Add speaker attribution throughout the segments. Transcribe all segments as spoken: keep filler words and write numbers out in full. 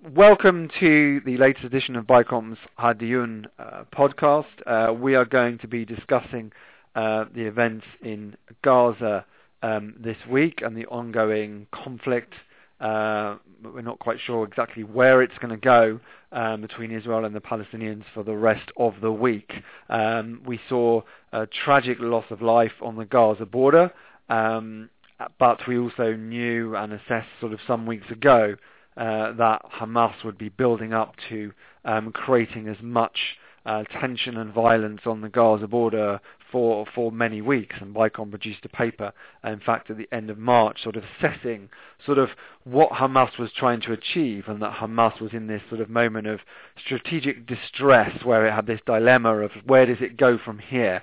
Speaker 1: welcome to the latest edition of BICOM's Hadiyun uh, podcast. Uh, we are going to be discussing uh, the events in Gaza um, this week and the ongoing conflict. Uh, but we're not quite sure exactly where it's going to go um, between Israel and the Palestinians for the rest of the week. Um, we saw a tragic loss of life on the Gaza border, um, but we also knew and assessed sort of some weeks ago uh, that Hamas would be building up to um, creating as much uh, tension and violence on the Gaza border for for many weeks, and BICOM produced a paper, in fact, at the end of March, sort of assessing sort of what Hamas was trying to achieve, and that Hamas was in this sort of moment of strategic distress where it had this dilemma of where does it go from here.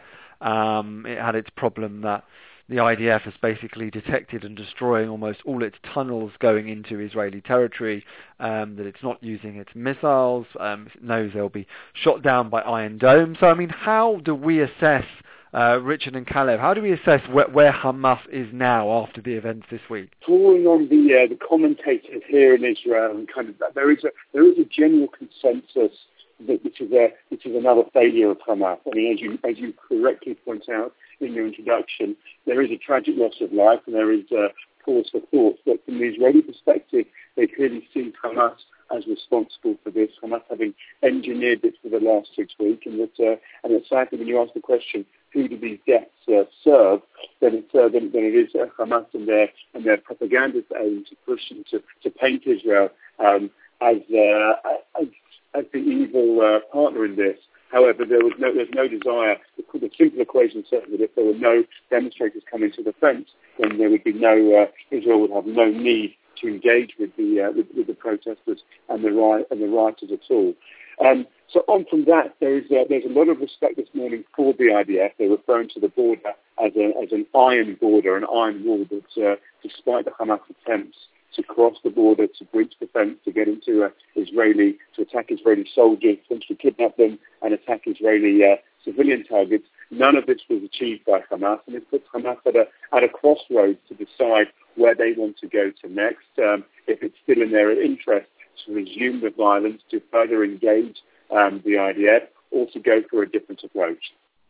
Speaker 1: Um, it had its problem that the I D F has basically detected and destroying almost all its tunnels going into Israeli territory, um, that it's not using its missiles, um, it knows they'll be shot down by Iron Dome. So, I mean, how do we assess, uh, Richard and Caleb, how do we assess wh- where Hamas is now after the events this week?
Speaker 2: Drawing on the uh, the commentators here in Israel, and kind of there is a there is a general consensus that this is a this is another failure of Hamas. I mean, as you as you correctly point out in your introduction, there is a tragic loss of life and there is uh, cause for thought. But from the Israeli perspective, they clearly see Hamas as responsible for this. Hamas having engineered this for the last six weeks, and that uh, and it's sadly when you ask the question, who do these deaths uh, serve? Then it's uh, then, then it is uh, Hamas and their and their propaganda aim to push and to, to paint Israel um, as, uh, as as the evil uh, partner in this. However, there was no, there's no desire. The, the simple equation says that if there were no demonstrators coming to the fence, then there would be no. Uh, Israel would have no need to engage with the uh, with, with the protesters and the riot and the rioters at all. Um, so on from that, there is uh, there's a lot of respect this morning for the I D F. They're referring to the border as a, as an iron border, an iron wall that, uh, despite the Hamas attempts to cross the border, to breach the fence, to get into uh, Israeli, to attack Israeli soldiers, essentially kidnap them and attack Israeli uh, civilian targets. None of this was achieved by Hamas, and it puts Hamas at a, at a crossroads to decide where they want to go to next, um, if it's still in their interest to resume the violence, to further engage um, the I D F, or to go for a different approach.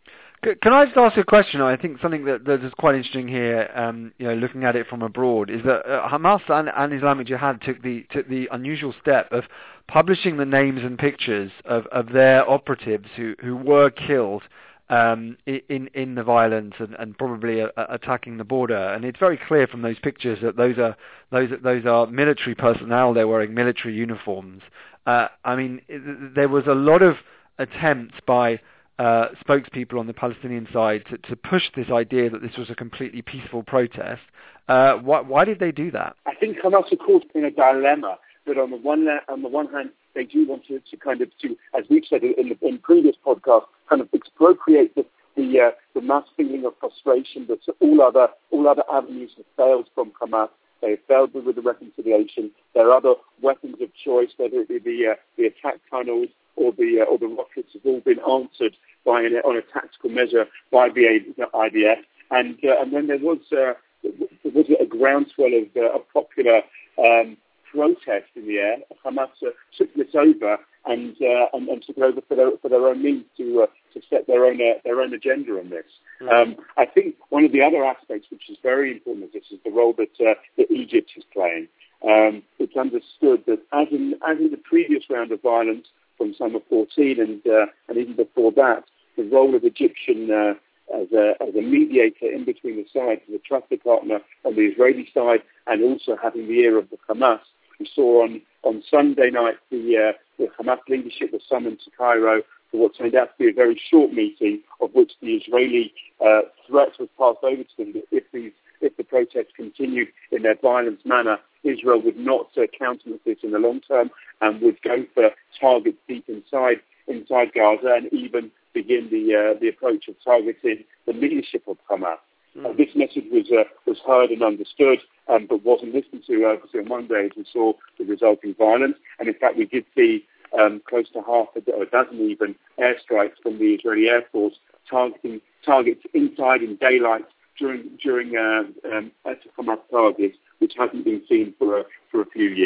Speaker 1: Can I just ask a question? I think something that, that is quite interesting here, um, you know, looking at it from abroad, is that uh, Hamas and, and Islamic Jihad took the took the unusual step of publishing the names and pictures of, of their operatives who, who were killed um, in in the violence and, and probably uh, attacking the border. And it's very clear from those pictures that those are those those are military personnel. They're wearing military uniforms. Uh, I mean, it, there was a lot of attempts by Uh, spokespeople on the Palestinian side to, to push this idea that this was a completely peaceful protest. Uh, why, why did they do that?
Speaker 2: I think Hamas are caught in a dilemma that on the one on the one hand they do want to, to kind of to, as we've said in the in previous podcasts, kind of expropriate the the, uh, the mass feeling of frustration that all other all other avenues have failed from Hamas. They have failed with the reconciliation. There are other weapons of choice, whether it be the uh, the attack tunnels or the uh, or the rockets, have all been answered by an, on a tactical measure by the I D F, and uh, and then there was uh, there was a groundswell of, uh, of popular um, protest in the air. Hamas uh, took this over and, uh, and and took it over for their for their own means to uh, to set their own uh, their own agenda on this. Mm. Um, I think one of the other aspects which is very important of this is the role that uh, that Egypt is playing. Um, it's understood that as in as in the previous round of violence from summer fourteen and uh, and even before that, the role of Egyptian uh, as a as a mediator in between the sides, as a trusted partner on the Israeli side, and also having the ear of the Hamas. We saw on, on Sunday night the, uh, the Hamas leadership was summoned to Cairo for what turned out to be a very short meeting, of which the Israeli uh, threat was passed over to them that if these if the protests continued in their violent manner, Israel would not uh, countenance this in the long term and would go for targets deep inside inside Gaza and even begin the uh, the approach of targeting the leadership of Hamas. Mm. Uh, this message was uh, was heard and understood, um, but wasn't listened to uh, on Monday as we saw the resulting violence. And in fact, we did see um, close to half a, a dozen even airstrikes from the Israeli Air Force targeting targets inside in daylight during during uh, um, Hamas targets, which hasn't been seen for a, for a few years.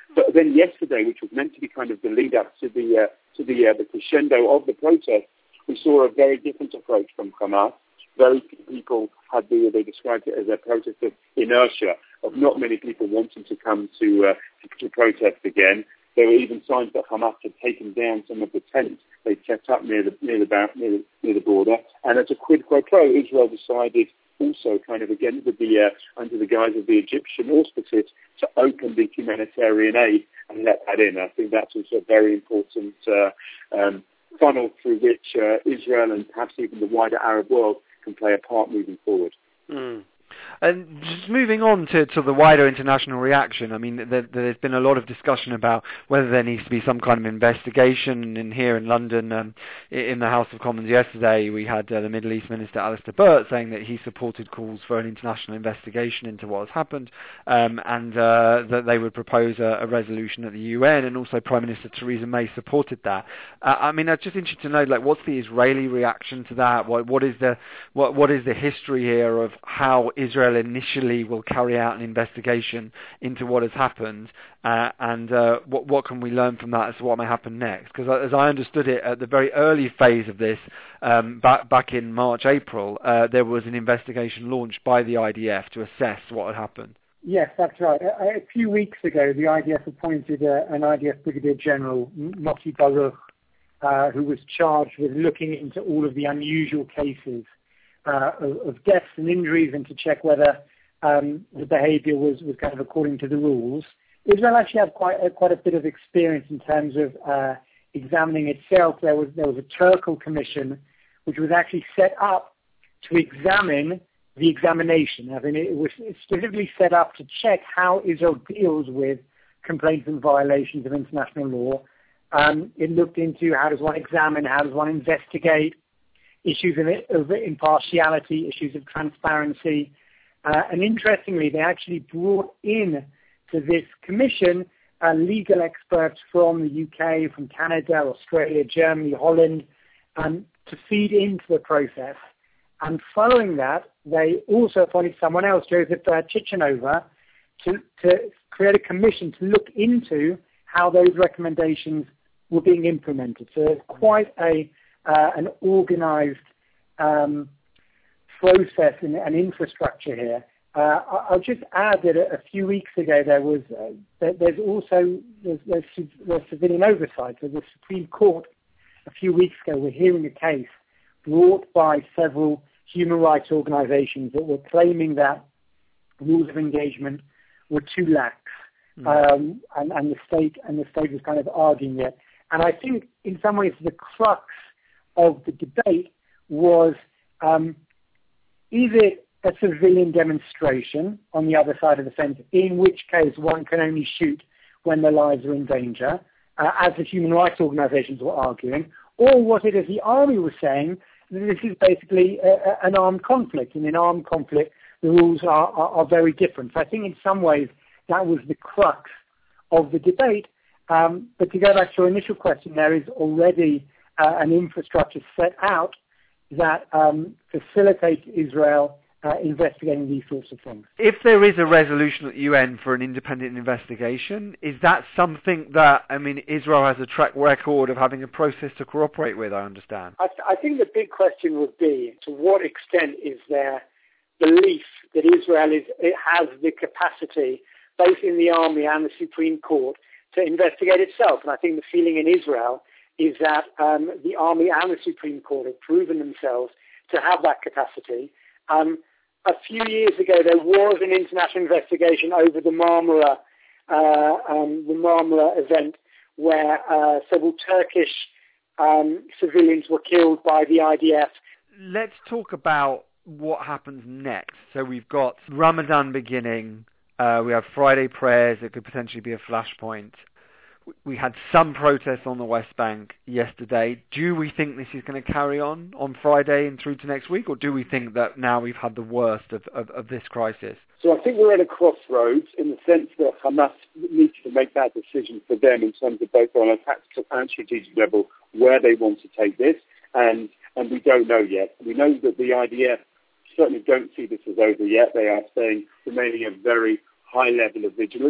Speaker 2: But then yesterday, which was meant to be kind of the lead up to the uh, to the uh, the crescendo of the protest, we saw a very different approach from Hamas. Very few people had the, they described it as a protest of inertia, of not many people wanting to come to, uh, to, to protest again. There were even signs that Hamas had taken down some of the tents they set up near the near the near the, near the border. And as a quid pro quo, Israel decided also, kind of again with the uh, under the guise of the Egyptian auspices, to open the humanitarian aid and let that in. I think that's also a very important uh, um, funnel through which uh, Israel and perhaps even the wider Arab world can play a part moving forward.
Speaker 1: Mm. And just moving on to, to the wider international reaction, I mean, there, there's been a lot of discussion about whether there needs to be some kind of investigation. And here in London, um, in the House of Commons yesterday, we had uh, the Middle East Minister Alistair Burt saying that he supported calls for an international investigation into what has happened, um, and uh, that they would propose a, a resolution at the U N, and also Prime Minister Theresa May supported that. Uh, I mean, I'm just interested to know, like, what's the Israeli reaction to that? What, what is the what, what is the history here of how Israel initially will carry out an investigation into what has happened, uh, and uh, what, what can we learn from that as to what may happen next? Because as I understood it, at the very early phase of this, um, back, back in March, April, uh, there was an investigation launched by the I D F to assess what had happened.
Speaker 3: Yes, that's right. A, a few weeks ago, the I D F appointed uh, an I D F Brigadier General, Moti Baruch, uh, who was charged with looking into all of the unusual cases Uh, of, of deaths and injuries, and to check whether um, the behaviour was, was kind of according to the rules. Israel actually had quite a, quite a bit of experience in terms of uh, examining itself. There was there was a Turkel commission which was actually set up to examine the examination. I mean, it was specifically set up to check how Israel deals with complaints and violations of international law. Um, it looked into how does one examine, how does one investigate issues of, of impartiality, issues of transparency. Uh, and interestingly, they actually brought in to this commission uh, legal experts from the U K, from Canada, Australia, Germany, Holland, um, to feed into the process. And following that, they also appointed someone else, Joseph uh, Chichenova, to, to create a commission to look into how those recommendations were being implemented. So it's quite a Uh, an organised um, process and, and infrastructure here. Uh, I'll just add that a, a few weeks ago there was uh, there, there's also there's, there's, there's civilian oversight. So the Supreme Court a few weeks ago were hearing a case brought by several human rights organisations that were claiming that rules of engagement were too lax, mm. um, and, and the state and the state was kind of arguing it. And I think in some ways the crux of the debate was, um, is it a civilian demonstration on the other side of the fence, in which case one can only shoot when their lives are in danger, uh, as the human rights organisations were arguing, or was it, as the army was saying, that this is basically a, a, an armed conflict, and in armed conflict the rules are, are, are very different. So I think in some ways that was the crux of the debate. Um, but to go back to your initial question, there is already Uh, an infrastructure set out that um, facilitates Israel uh, investigating these sorts of things.
Speaker 1: If there is a resolution at the U N for an independent investigation, is that something that, I mean, Israel has a track record of having a process to cooperate with, I understand?
Speaker 3: I, th- I think the big question would be, to what extent is there belief that Israel is, it has the capacity, both in the army and the Supreme Court, to investigate itself? And I think the feeling in Israel is that um, the Army and the Supreme Court have proven themselves to have that capacity. Um, a few years ago, there was an international investigation over the Marmara, uh, um, the Marmara event, where uh, several Turkish um, civilians were killed by the I D F.
Speaker 1: Let's talk about what happens next. So we've got Ramadan beginning. Uh, we have Friday prayers. It could potentially be a flashpoint. We had some protests on the West Bank yesterday. Do we think this is going to carry on on Friday and through to next week, or do we think that now we've had the worst of, of, of this crisis?
Speaker 2: So I think we're at a crossroads in the sense that Hamas needs to make that decision for them in terms of both on a tactical and strategic level where they want to take this, and, and we don't know yet. We know that the I D F certainly don't see this as over yet. They are staying, remaining a very high level of vigilance.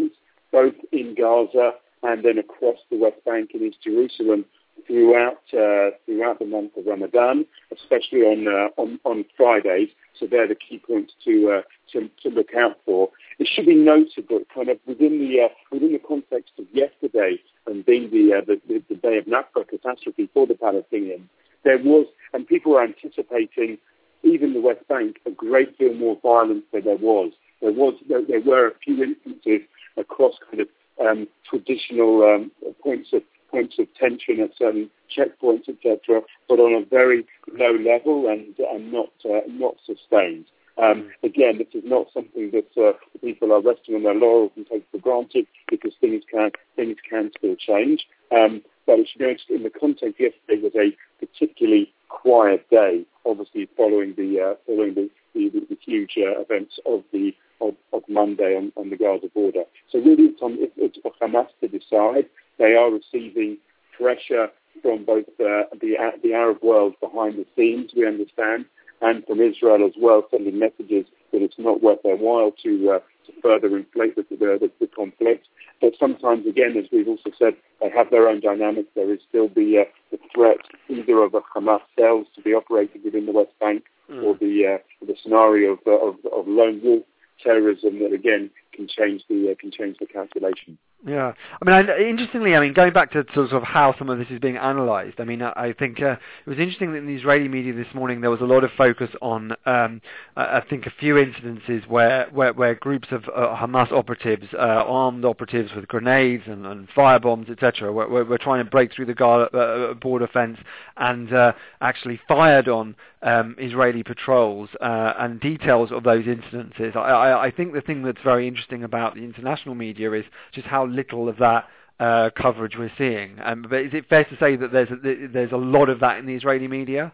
Speaker 2: both in Gaza and then across the West Bank and East Jerusalem throughout uh, throughout the month of Ramadan, especially on uh, on, on Fridays. So they're the key points to uh, to, to look out for. It should be noted that kind of within the uh, within the context of yesterday and being the, uh, the, the the day of Nakba catastrophe for the Palestinians, there was, and people were anticipating, even the West Bank, a great deal more violence than there was. There was there, there were a few instances across kind of um, traditional um, points of points of tension at certain checkpoints, et cetera, but on a very low level and, and not uh, not sustained. Um, again, this is not something that uh, people are resting on their laurels and take for granted, because things can things can still change. Um, but it should be noticed in the context, yesterday was a particularly quiet day, obviously following the uh, following the, the, the huge uh, events of the of, of Monday on, on the Gaza border. So really, it's, on, it, it's for Hamas to decide. They are receiving pressure from both uh, the the Arab world behind the scenes, we understand, and from Israel as well, sending messages that it's not worth their while to uh, to further inflate the, the, the, the conflict. But sometimes, again, as we've also said, they have their own dynamics. There is still the, uh, the threat either of a Hamas cells to be operated within the West Bank, mm. or the uh, the scenario of, uh, of of lone wolf terrorism that again can change the uh, can change the calculation.
Speaker 1: Yeah, I mean, I, interestingly, I mean, going back to sort of how some of this is being analysed, I mean, I, I think uh, it was interesting that in the Israeli media this morning there was a lot of focus on, um, I think, a few incidences where, where, where groups of uh, Hamas operatives, uh, armed operatives with grenades and, and firebombs, et cetera, were, were, were trying to break through the Gaza, uh, border fence and uh, actually fired on um, Israeli patrols, uh, and details of those incidences. I, I, I think the thing that's very interesting about the international media is just how little of that uh, coverage we're seeing. Um, but is it fair to say that there's a, there's a lot of that in the Israeli media?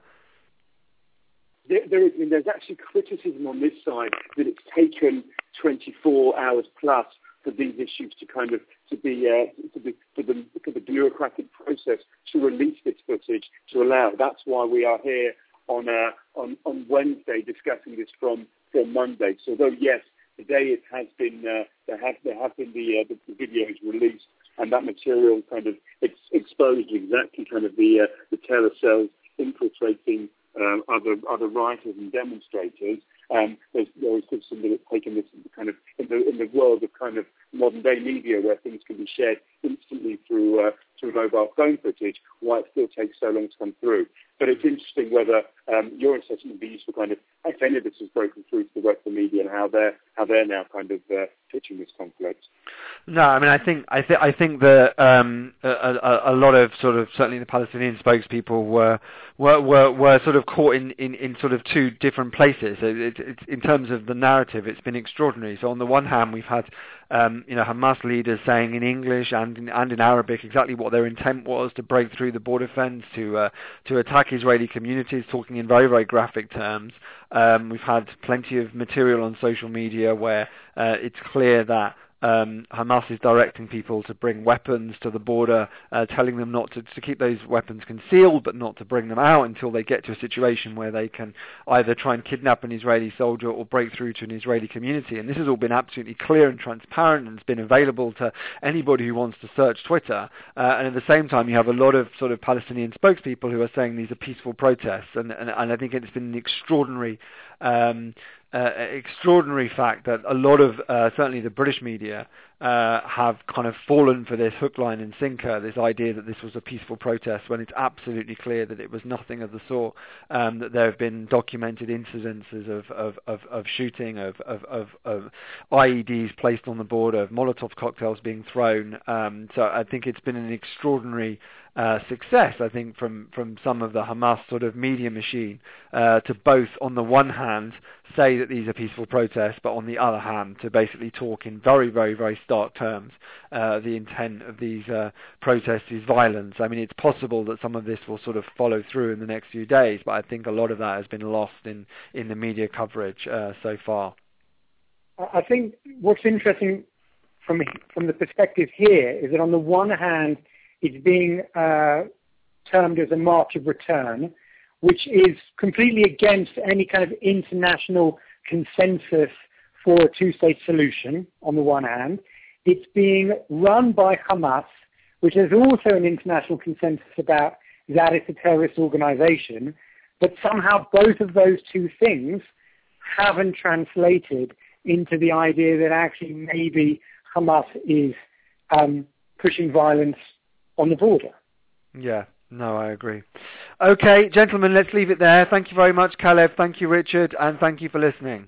Speaker 2: There, there is, I mean, there's actually criticism on this side that it's taken twenty-four hours plus for these issues to kind of to be uh, to be for the, for the bureaucratic process to release this footage to allow. That's why we are here on uh, on on Wednesday discussing this from from Monday. So though yes, today it has been uh, there have there have been the, uh, the the videos released, and that material kind of it's exposed exactly kind of the uh, the terror cells infiltrating um, other other rioters and demonstrators. Um, there's there is criticism that it's taken this kind of in the in the world of kind of modern day media where things can be shared instantly through uh, through mobile phone footage, why it still takes so long to come through. But it's interesting whether um, your assessment would be useful, kind of if any of this has broken through to the rest of the media and how they're how they're now kind of uh, pitching this conflict.
Speaker 1: No, I mean, I think I think I think that um, a, a, a lot of sort of certainly the Palestinian spokespeople were were were, were sort of caught in, in, in sort of two different places. It, it, in terms of the narrative, it's been extraordinary. So on the one hand, we've had um, you know Hamas leaders saying in English and in, and in Arabic exactly what their intent was to break through the border fence, to uh, to attack Israeli communities, talking in very very graphic terms. Um, we've had plenty of material on social media where uh, it's clear that Um, Hamas is directing people to bring weapons to the border, uh, telling them not to, to keep those weapons concealed, but not to bring them out until they get to a situation where they can either try and kidnap an Israeli soldier or break through to an Israeli community. And this has all been absolutely clear and transparent, and it's been available to anybody who wants to search Twitter. Uh, and at the same time, you have a lot of sort of Palestinian spokespeople who are saying these are peaceful protests. And, and, and I think it's been an extraordinary um, Uh, extraordinary fact that a lot of, uh, certainly the British media, uh, have kind of fallen for this hook, line and sinker, this idea that this was a peaceful protest, when it's absolutely clear that it was nothing of the sort, um, that there have been documented incidences of, of, of, of shooting, of, of, of, of I E Ds placed on the border, of Molotov cocktails being thrown. Um, so I think it's been an extraordinary Uh, success, I think, from, from some of the Hamas sort of media machine, uh, to both, on the one hand, say that these are peaceful protests, but on the other hand, to basically talk in very, very, very stark terms, uh, the intent of these uh, protests is violence. I mean, it's possible that some of this will sort of follow through in the next few days, but I think a lot of that has been lost in, in the media coverage uh, so far.
Speaker 3: I think what's interesting from from the perspective here is that on the one hand, it's being uh, termed as a march of return, which is completely against any kind of international consensus for a two-state solution, on the one hand. It's being run by Hamas, which there's also an international consensus about that it's a terrorist organization, but somehow both of those two things haven't translated into the idea that actually maybe Hamas is um, pushing violence on the border.
Speaker 1: Yeah, no, I agree. Okay, gentlemen, let's leave it there. Thank you very much, Caleb. Thank you, Richard, and thank you for listening.